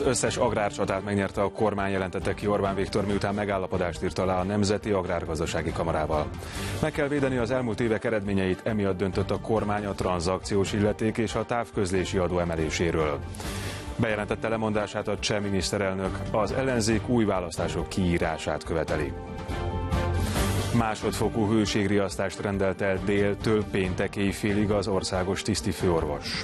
összes agrárcsatát megnyerte a kormány, jelentette ki Orbán Viktor, miután megállapodást írt alá a Nemzeti Agrárgazdasági Kamarával. Meg kell védeni az elmúlt évek eredményeit, emiatt döntött a kormány a tranzakciós illeték és a távközlési adó emeléséről. Bejelentette lemondását a cseh miniszterelnök, az ellenzék új választások kiírását követeli. Másodfokú hőségriasztást rendelt el déltől péntek éjfélig az országos tisztifőorvos.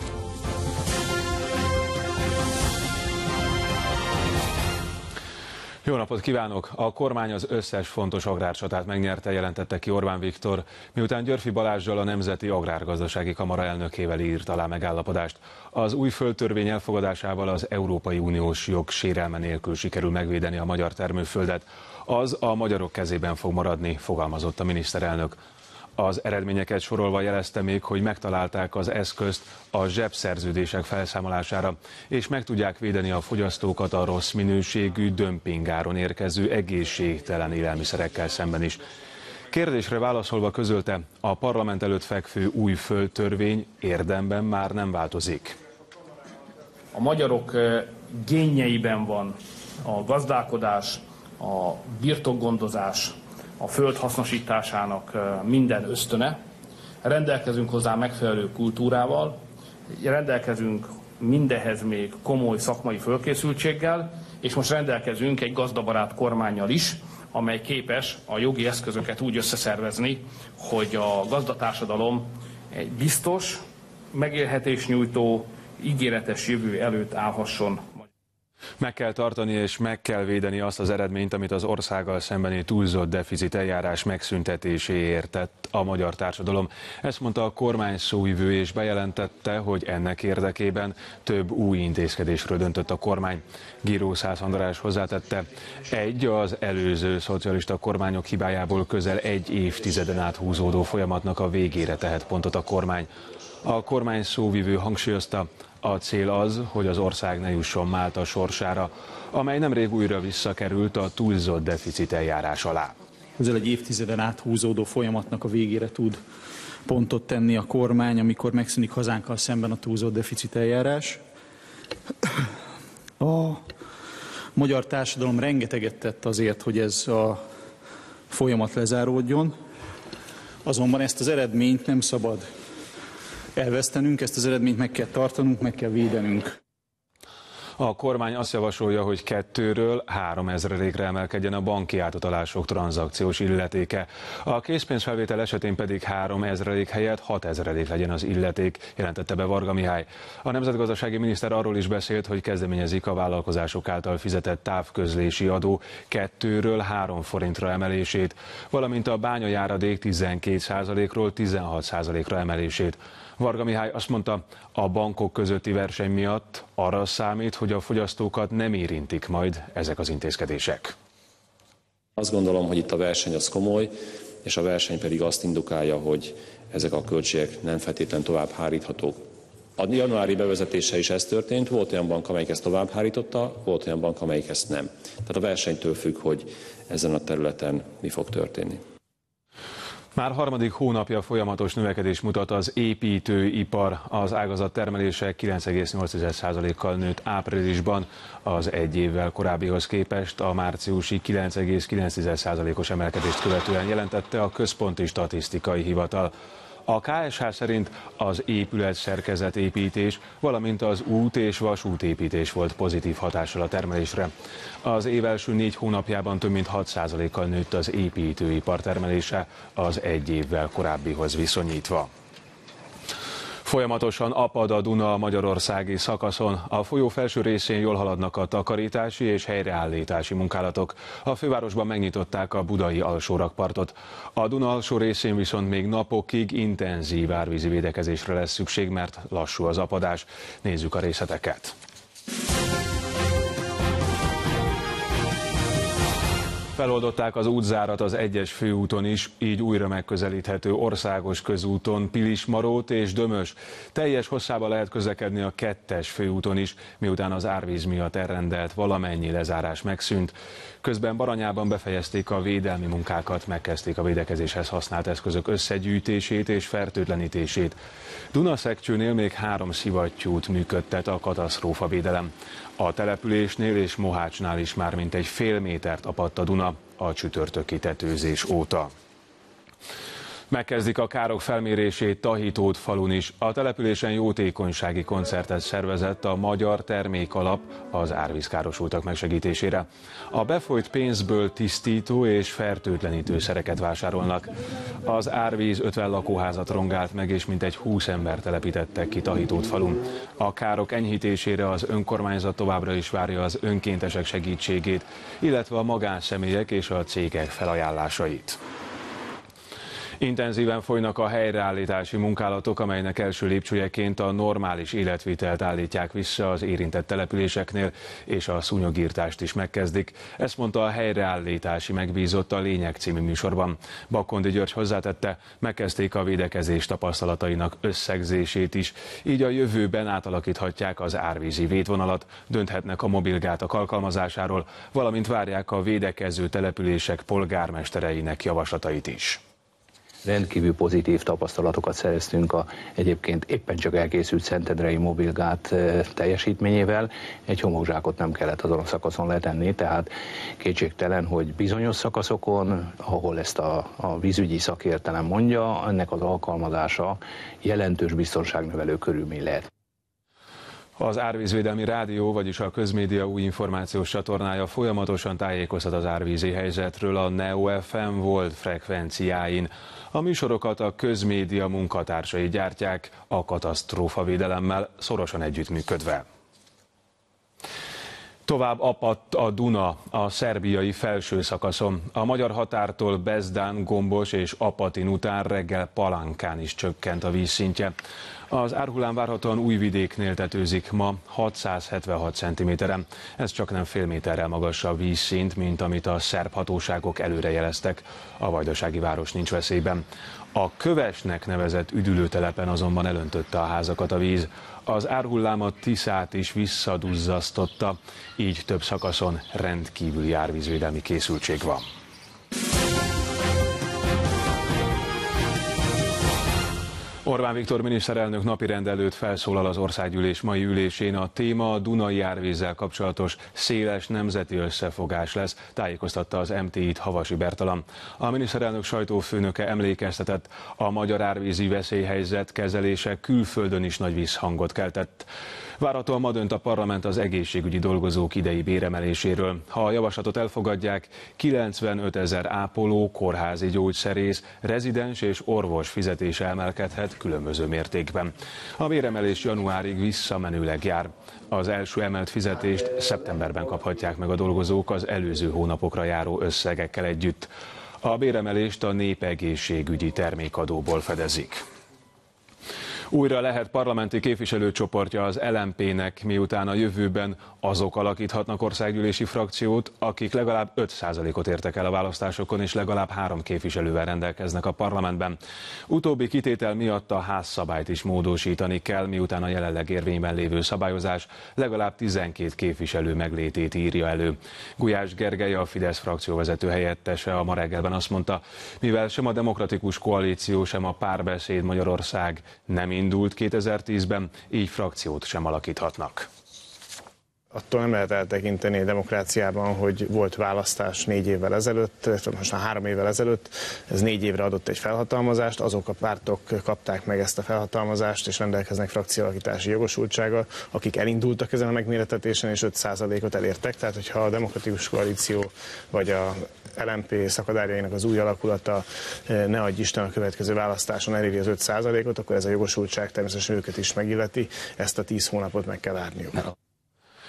Jó napot kívánok! A kormány az összes fontos agrárcsatát megnyerte, jelentette ki Orbán Viktor, miután Györffy Balázssal, a Nemzeti Agrárgazdasági Kamara elnökével írt alá megállapodást. Az új földtörvény elfogadásával az Európai Uniós jog sérelme nélkül sikerül megvédeni a magyar termőföldet. Az a magyarok kezében fog maradni, fogalmazott a miniszterelnök. Az eredményeket sorolva jelezte még, hogy megtalálták az eszközt a zsebszerződések felszámolására, és meg tudják védeni a fogyasztókat a rossz minőségű, dömpingáron érkező egészségtelen élelmiszerekkel szemben is. Kérdésre válaszolva közölte, a parlament előtt fekvő új földtörvény érdemben már nem változik. A magyarok génjeiben van a gazdálkodás, a birtokgondozás, a föld hasznosításának minden ösztöne. Rendelkezünk hozzá megfelelő kultúrával, rendelkezünk mindenhez még komoly szakmai fölkészültséggel, és most rendelkezünk egy gazdabarát kormánnyal is, amely képes a jogi eszközöket úgy összeszervezni, hogy a gazdatársadalom egy biztos, megélhetésnyújtó, ígéretes jövő előtt állhasson. Meg kell tartani és meg kell védeni azt az eredményt, amit az országgal szembeni túlzott deficit eljárás megszüntetéséért tett a magyar társadalom. Ezt mondta a kormány szóvivő, és bejelentette, hogy ennek érdekében több új intézkedésről döntött a kormány. Giró Szász András hozzátette, az előző szocialista kormányok hibájából közel egy évtizeden át húzódó folyamatnak a végére tehet pontot a kormány. A kormány szóvivő hangsúlyozta, a cél az, hogy az ország ne jusson Málta sorsára, amely nemrég újra visszakerült a túlzott deficit eljárás alá. Közel egy évtizeden át húzódó folyamatnak a végére tud pontot tenni a kormány, amikor megszűnik hazánkkal szemben a túlzott deficit eljárás. A magyar társadalom rengeteget tett azért, hogy ez a folyamat lezáródjon, azonban ezt az eredményt nem szabad elvesztenünk, ezt az eredményt meg kell tartanunk, meg kell védenünk. A kormány azt javasolja, hogy 2-ről 3000-re emelkedjen a banki átutalások tranzakciós illetéke. A készpénzfelvétel esetén pedig 3000 helyett 6000 legyen az illeték, jelentette be Varga Mihály. A nemzetgazdasági miniszter arról is beszélt, hogy kezdeményezik a vállalkozások által fizetett távközlési adó 2-ről 3 forintra emelését, valamint a bányajáradék 12%-ról 16%-ra emelését. Varga Mihály azt mondta, a bankok közötti verseny miatt arra számít, hogy a fogyasztókat nem érintik majd ezek az intézkedések. Azt gondolom, hogy itt a verseny az komoly, és a verseny pedig azt indukálja, hogy ezek a költségek nem feltétlenül tovább háríthatók. A januári bevezetése is ez történt, volt olyan bank, amelyik ezt tovább hárította, volt olyan bank, amelyik ezt nem. Tehát a versenytől függ, hogy ezen a területen mi fog történni. Már harmadik hónapja folyamatos növekedés mutat az építőipar. Az ágazat termelése 9,8%-kal nőtt áprilisban, az egy évvel korábbihoz képest a márciusi 9,9%-os emelkedést követően, jelentette a Központi Statisztikai Hivatal. A KSH szerint az épületszerkezetépítés, valamint az út- és vasútépítés volt pozitív hatással a termelésre. Az év első 4 hónapjában több mint 6%-kal nőtt az építőipar termelése az egy évvel korábbihoz viszonyítva. Folyamatosan apad a Duna a magyarországi szakaszon. A folyó felső részén jól haladnak a takarítási és helyreállítási munkálatok. A fővárosban megnyitották a budai alsórakpartot. A Duna alsó részén viszont még napokig intenzív árvízi védekezésre lesz szükség, mert lassú az apadás. Nézzük a részleteket. Feloldották az útzárat az 1-es főúton is, így újra megközelíthető országos közúton Pilismarót és Dömös. Teljes hosszában lehet közlekedni a 2-es főúton is, miután az árvíz miatt elrendelt valamennyi lezárás megszűnt. Közben Baranyában befejezték a védelmi munkákat, megkezdték a védekezéshez használt eszközök összegyűjtését és fertőtlenítését. Dunaszekcsőnél még 3 szivattyút működtet a katasztrófavédelem. A településnél és Mohácsnál is már mintegy fél métert apadt a Duna a csütörtöki tetőzés óta. Megkezdik a károk felmérését Tahitót falun is. A településen jótékonysági koncertet szervezett a Magyar Termékalap az árvízkárosultak megsegítésére. A befolyt pénzből tisztító és fertőtlenítő szereket vásárolnak. Az árvíz 50 lakóházat rongált meg, és mintegy 20 ember telepítettek ki Tahitót falun. A károk enyhítésére az önkormányzat továbbra is várja az önkéntesek segítségét, illetve a magánszemélyek és a cégek felajánlásait. Intenzíven folynak a helyreállítási munkálatok, amelynek első lépcsőjeként a normális életvitelt állítják vissza az érintett településeknél, és a szúnyogírtást is megkezdik. Ezt mondta a helyreállítási megbízott a Lényeg című műsorban. Bakkondi György hozzátette, megkezdték a védekezés tapasztalatainak összegzését is, így a jövőben átalakíthatják az árvízi védvonalat, dönthetnek a mobilgátak alkalmazásáról, valamint várják a védekező települések polgármestereinek javaslatait is. Rendkívül pozitív tapasztalatokat szereztünk a egyébként éppen csak elkészült Szentendrei mobilgát teljesítményével. Egy homokzsákot nem kellett azon a szakaszon letenni, tehát kétségtelen, hogy bizonyos szakaszokon, ahol ezt a vízügyi szakértelem mondja, ennek az alkalmazása jelentős biztonságnövelő körülmény lehet. Az Árvízvédelmi Rádió, vagyis a Közmédia új információs csatornája folyamatosan tájékoztat az árvízi helyzetről a Neo FM Volt frekvenciáin. A műsorokat a Közmédia munkatársai gyártják, a katasztrófavédelemmel szorosan együttműködve. Tovább apadt a Duna a szerbiai felső szakaszon. A magyar határtól Bezdán, Gombos és Apatin után reggel Palánkán is csökkent a vízszintje. Az árhullám várhatóan Újvidéknél tetőzik ma 676 cm-en. Ez csak nem fél méterrel magasabb vízszint, mint amit a szerb hatóságok előrejeleztek. A vajdasági város nincs veszélyben. A Kövesnek nevezett üdülőtelepen azonban elöntötte a házakat a víz. Az árhullám a Tiszát is visszaduzzasztotta, így több szakaszon rendkívüli árvízvédelmi készültség van. Orbán Viktor miniszterelnök napirend előtt felszólal az országgyűlés mai ülésén. A téma a Dunai árvízzel kapcsolatos széles nemzeti összefogás lesz, tájékoztatta az MTI-t Havasi Bertalan. A miniszterelnök sajtófőnöke emlékeztetett, a magyar árvízi veszélyhelyzet kezelése külföldön is nagy visszhangot keltett. Várhatóan ma dönt a parlament az egészségügyi dolgozók idei béremeléséről. Ha a javaslatot elfogadják, 95 000 ápoló, kórházi gyógyszerész, rezidens és orvos fizetése emelkedhet különböző mértékben. A béremelés januárig visszamenőleg jár. Az első emelt fizetést szeptemberben kaphatják meg a dolgozók az előző hónapokra járó összegekkel együtt. A béremelést a népegészségügyi termékadóból fedezik. Újra lehet parlamenti képviselőcsoportja az LMP-nek, miután a jövőben azok alakíthatnak országgyűlési frakciót, akik legalább 5%-ot értek el a választásokon, és legalább 3 képviselővel rendelkeznek a parlamentben. Utóbbi kitétel miatt a házszabályt is módosítani kell, miután a jelenleg érvényben lévő szabályozás legalább 12 képviselő meglétét írja elő. Gulyás Gergely, a Fidesz frakcióvezető helyettese a Ma reggelben azt mondta, mivel sem a Demokratikus Koalíció, sem a Párbeszéd Magyarország nem indult 2010-ben, így frakciót sem alakíthatnak. Attól nem lehet eltekinteni a demokráciában, hogy volt választás 4 évvel ezelőtt, most már 3 évvel ezelőtt, ez 4 évre adott egy felhatalmazást, azok a pártok kapták meg ezt a felhatalmazást, és rendelkeznek frakcióalakítási jogosultsággal, akik elindultak ezen a megmérettetésen, és 5%-ot elértek, tehát hogyha a Demokratikus Koalíció vagy a LMP szakadárjainak az új alakulata ne adj Isten a következő választáson eléri az 5%-ot, akkor ez a jogosultság természetesen őket is megilleti, ezt a 10 hónapot meg kell várniuk.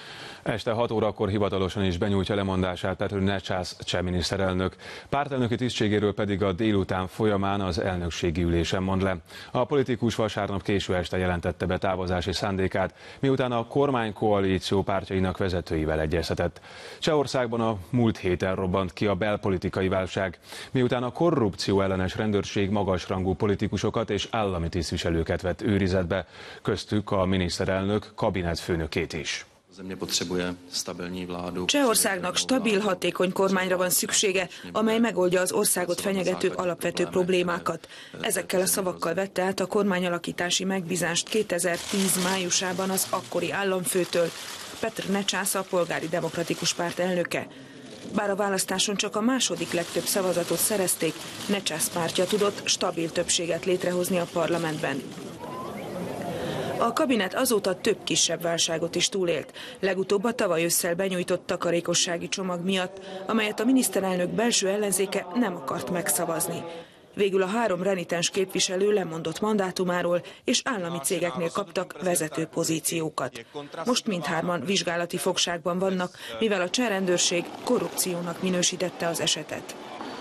Este 6 órakor hivatalosan is benyújtja lemondását Petr Nečas cseh miniszterelnök. Pártelnöki tisztségéről pedig a délután folyamán az elnökségi ülésen mond le. A politikus vasárnap késő este jelentette be távozási szándékát, miután a kormánykoalíció pártjainak vezetőivel egyeztetett. Csehországban a múlt héten robbant ki a belpolitikai válság, miután a korrupció ellenes rendőrség magasrangú politikusokat és állami tisztviselőket vett őrizetbe, köztük a miniszterelnök kabinetfőnökét is. Csehországnak stabil, hatékony kormányra van szüksége, amely megoldja az országot fenyegető alapvető problémákat. Ezekkel a szavakkal vette át a kormányalakítási megbízást 2010 májusában az akkori államfőtől, Petr Nečas, a Polgári Demokratikus Párt elnöke. Bár a választáson csak a második legtöbb szavazatot szerezték, Nečas pártja tudott stabil többséget létrehozni a parlamentben. A kabinet azóta több kisebb válságot is túlélt, legutóbb a tavaly ősszel benyújtott takarékossági csomag miatt, amelyet a miniszterelnök belső ellenzéke nem akart megszavazni. Végül a 3 renitens képviselő lemondott mandátumáról, és állami cégeknél kaptak vezető pozíciókat. Most mindhárman vizsgálati fogságban vannak, mivel a cseh rendőrség korrupciónak minősítette az esetet.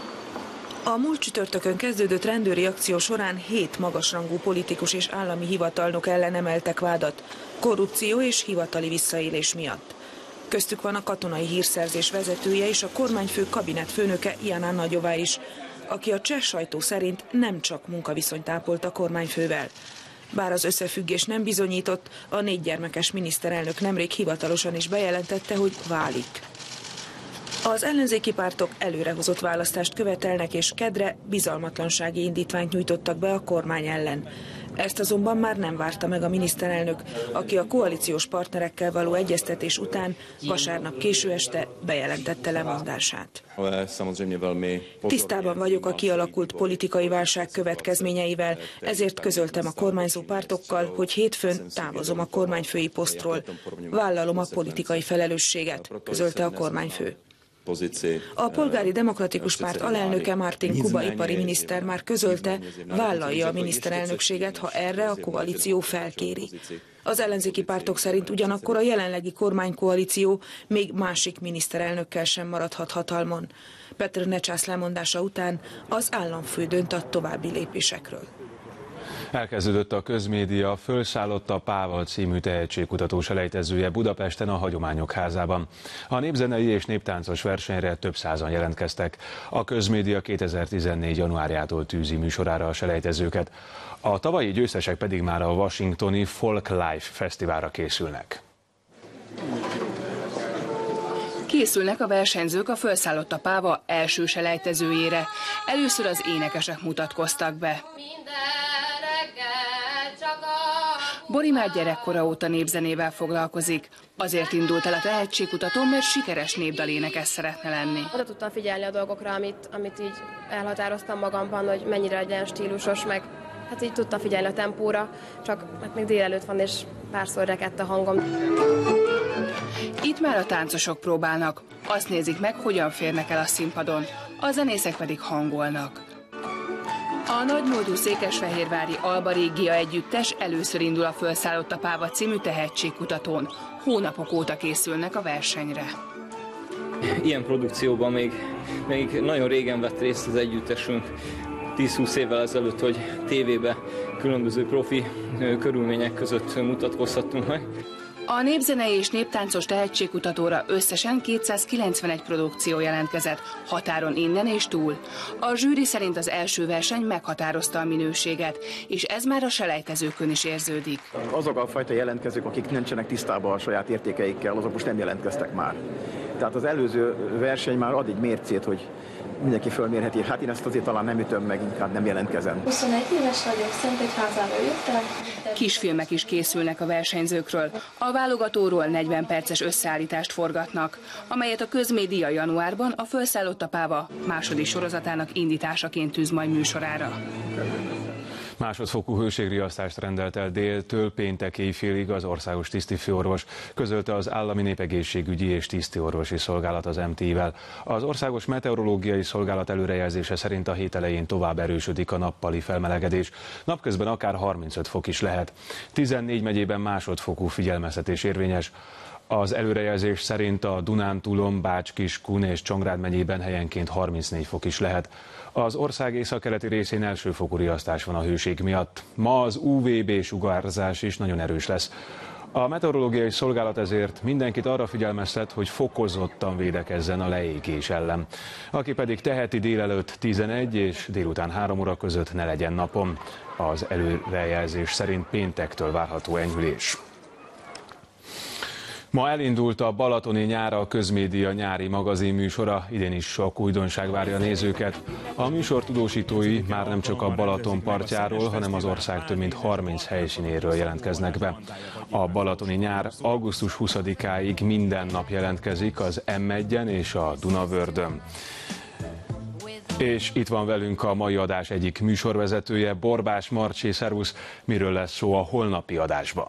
A múlt csütörtökön kezdődött rendőri akció során 7 magasrangú politikus és állami hivatalnok ellen emeltek vádat, korrupció és hivatali visszaélés miatt. Köztük van a katonai hírszerzés vezetője és a kormányfő kabinetfőnöke Jana Nagyová is, aki a cseh sajtó szerint nem csak munkaviszonyt ápolt a kormányfővel. Bár az összefüggés nem bizonyított, a 4 gyermekes miniszterelnök nemrég hivatalosan is bejelentette, hogy válik. Az ellenzéki pártok előrehozott választást követelnek, és kedre bizalmatlansági indítványt nyújtottak be a kormány ellen. Ezt azonban már nem várta meg a miniszterelnök, aki a koalíciós partnerekkel való egyeztetés után vasárnap késő este bejelentette lemondását. Tisztában vagyok a kialakult politikai válság következményeivel, ezért közöltem a kormányzó pártokkal, hogy hétfőn távozom a kormányfői posztról. Vállalom a politikai felelősséget, közölte a kormányfő. A Polgári Demokratikus Párt alelnöke Martin Kuba ipari miniszter már közölte, vállalja a miniszterelnökséget, ha erre a koalíció felkéri. Az ellenzéki pártok szerint ugyanakkor a jelenlegi kormánykoalíció még másik miniszterelnökkel sem maradhat hatalmon. Petr Nečas lemondása után az államfő dönt a további lépésekről. Elkezdődött a Közmédia Fölszállott a Pával című tehetségkutató selejtezője Budapesten a Hagyományok Házában. A népzenei és néptáncos versenyre több százan jelentkeztek. A Közmédia 2014. januárjától tűzi műsorára a selejtezőket. A tavalyi győztesek pedig már a washingtoni Folk Life Fesztiválra készülnek. Készülnek a versenyzők a Fölszállott a Páva első selejtezőjére. Először az énekesek mutatkoztak be. Bori már gyerekkora óta népzenével foglalkozik. Azért indult el a tehetségkutató, mert sikeres népdalénekes szeretne lenni. Oda tudtam figyelni a dolgokra, amit így elhatároztam magamban, hogy mennyire legyen stílusos, meg hát így tudtam figyelni a tempóra, csak hát még délelőtt van, és párszor rekedt a hangom. Itt már a táncosok próbálnak. Azt nézik meg, hogyan férnek el a színpadon. A zenészek pedig hangolnak. A nagymódú székesfehérvári Alba Régia együttes először indul a Fölszállott a Páva című tehetségkutatón. Hónapok óta készülnek a versenyre. Ilyen produkcióban még nagyon régen vett részt az együttesünk, 10-20 évvel ezelőtt, hogy tévébe különböző profi körülmények között mutatkozhattunk meg. A népzenei és néptáncos tehetségkutatóra összesen 291 produkció jelentkezett, határon innen és túl. A zsűri szerint az első verseny meghatározta a minőséget, és ez már a selejtezőkön is érződik. Azok a fajta jelentkezők, akik nincsenek tisztában a saját értékeikkel, azok most nem jelentkeztek már. Tehát az előző verseny már ad egy mércét, hogy mindenki fölmérheti, hát én ezt azért talán nem ütöm meg, inkább nem jelentkezem. 21 éves vagyok, Szentegyházáról jöttem. Kisfilmek is készülnek a versenyzőkről. A válogatóról 40 perces összeállítást forgatnak, amelyet a Közmédia januárban a Fölszállott a Páva második sorozatának indításaként tűz majd műsorára. Másodfokú hőségriasztást rendelt el déltől péntek éjfélig az országos tisztifőorvos, közölte az Állami Népegészségügyi és Tisztiorvosi Szolgálat az MT-vel. Az Országos Meteorológiai Szolgálat előrejelzése szerint a hét elején tovább erősödik a nappali felmelegedés. Napközben akár 35 fok is lehet. 14 megyében másodfokú figyelmeztetés érvényes. Az előrejelzés szerint a Dunántúlon, Bács-Kiskun és Csongrád megyében helyenként 34 fok is lehet. Az ország északkeleti részén elsőfokú riasztás van a hőség miatt. Ma az UVB sugárzás is nagyon erős lesz. A meteorológiai szolgálat ezért mindenkit arra figyelmeztet, hogy fokozottan védekezzen a leégés ellen. Aki pedig teheti, délelőtt 11 és délután 3 óra között ne legyen napon. Az előrejelzés szerint péntektől várható enyhülés. Ma elindult a Balatoni Nyár, a Közmédia nyári magazinműsora, idén is sok újdonság várja a nézőket. A műsor tudósítói már nem csak a Balaton partjáról, hanem az ország több mint 30 helyszínéről jelentkeznek be. A Balatoni Nyár augusztus 20-áig minden nap jelentkezik az M1-en és a Dunavördön. És itt van velünk a mai adás egyik műsorvezetője, Borbás Marcsé, szervusz, miről lesz szó a holnapi adásban?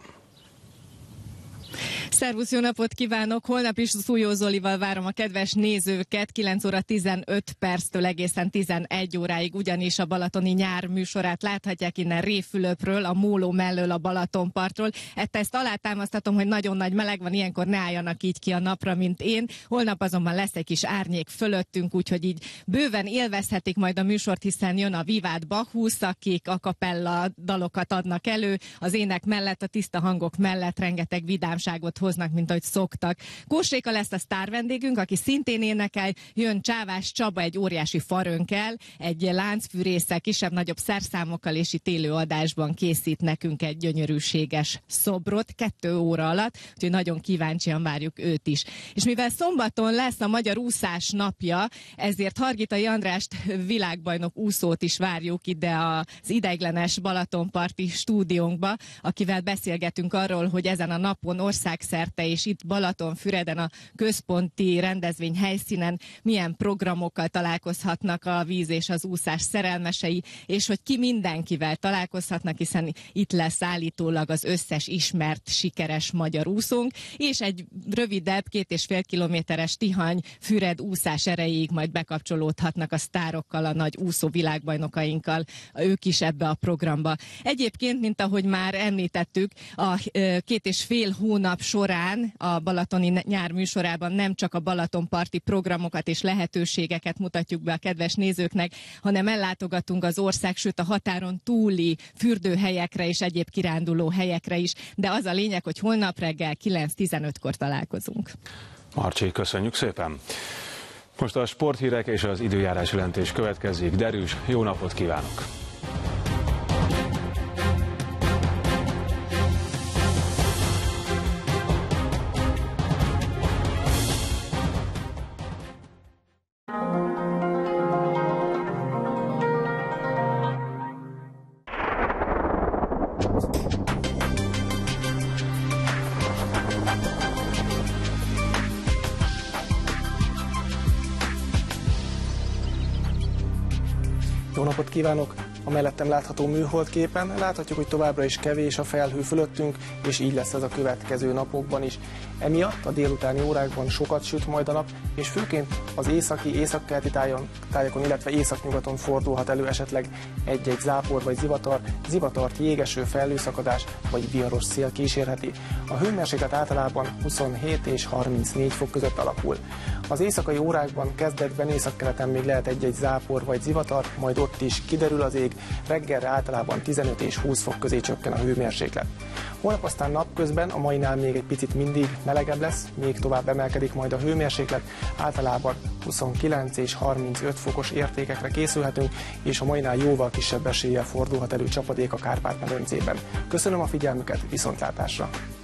Szervusz, jó napot kívánok! Holnap is Szújó Zolival várom a kedves nézőket 9 óra 15 perctől egészen 11 óráig, ugyanis a Balatoni Nyár műsorát láthatják innen Révfülöpről, a Móló mellől, a Balatonpartról. Ezt alátámasztatom, hogy nagyon nagy meleg van, ilyenkor ne álljanak így ki a napra, mint én. Holnap azonban lesz egy kis árnyék fölöttünk, úgyhogy így bőven élvezhetik majd a műsort, hiszen jön a Vivat Bacchus, akik a cappella dalokat adnak elő, az ének mellett, a tiszta hangok mellett rengeteg vidámságot hoznak, mint ahogy szoktak. Kósréka lesz a sztár vendégünk, aki szintén énekel, jön Csávás Csaba egy óriási farönkkel, egy láncfűrésszel, kisebb-nagyobb szerszámokkal, és itt élő adásban készít nekünk egy gyönyörűséges szobrot 2 óra alatt, úgyhogy nagyon kíváncsian várjuk őt is. És mivel szombaton lesz a Magyar Úszás napja, ezért Hargitai Andrást, világbajnok úszót is várjuk ide az ideiglenes balatonparti stúdiónkba, akivel beszélgetünk arról, hogy ezen a napon országszerte és itt Balatonfüreden a központi rendezvény helyszínen milyen programokkal találkozhatnak a víz és az úszás szerelmesei, és hogy ki mindenkivel találkozhatnak, hiszen itt lesz állítólag az összes ismert, sikeres magyar úszónk, és egy rövidebb, 2,5 kilométeres Tihany-Füred úszás erejéig majd bekapcsolódhatnak a sztárokkal, a nagy úszó világbajnokainkkal, ők is ebbe a programba. Egyébként, mint ahogy már említettük, a 2,5 hónap során a Balatoni Nyár műsorában nem csak a balatonparti programokat és lehetőségeket mutatjuk be a kedves nézőknek, hanem ellátogatunk az ország, sőt a határon túli fürdőhelyekre és egyéb kiránduló helyekre is, de az a lényeg, hogy holnap reggel 9:15-kor találkozunk. Marcsé, köszönjük szépen! Most a sporthírek és az időjárás jelentés következik. Derűs, jó napot kívánok! Jó napot kívánok! A mellettem látható műholdképen láthatjuk, hogy továbbra is kevés a felhő fölöttünk, és így lesz ez a következő napokban is. Emiatt a délutáni órákban sokat süt majd a nap, és főként az északi, északkeleti tájakon, illetve északnyugaton fordulhat elő esetleg egy-egy zápor vagy zivatart jégeső, felhőszakadás vagy viharos szél kísérheti. A hőmérséklet általában 27 és 34 fok között alakul. Az éjszakai órákban kezdetben északkeleten még lehet egy-egy zápor vagy zivatar, majd ott is kiderül az ég, reggelre általában 15 és 20 fok közé csökken a hőmérséklet. Holnap aztán napközben a mainál még egy picit mindig melegebb lesz, még tovább emelkedik majd a hőmérséklet, általában 29 és 35 fokos értékekre készülhetünk, és a mainál jóval kisebb eséllyel fordulhat elő csapadék a Kárpát-medencében. Köszönöm a figyelmüket, viszontlátásra!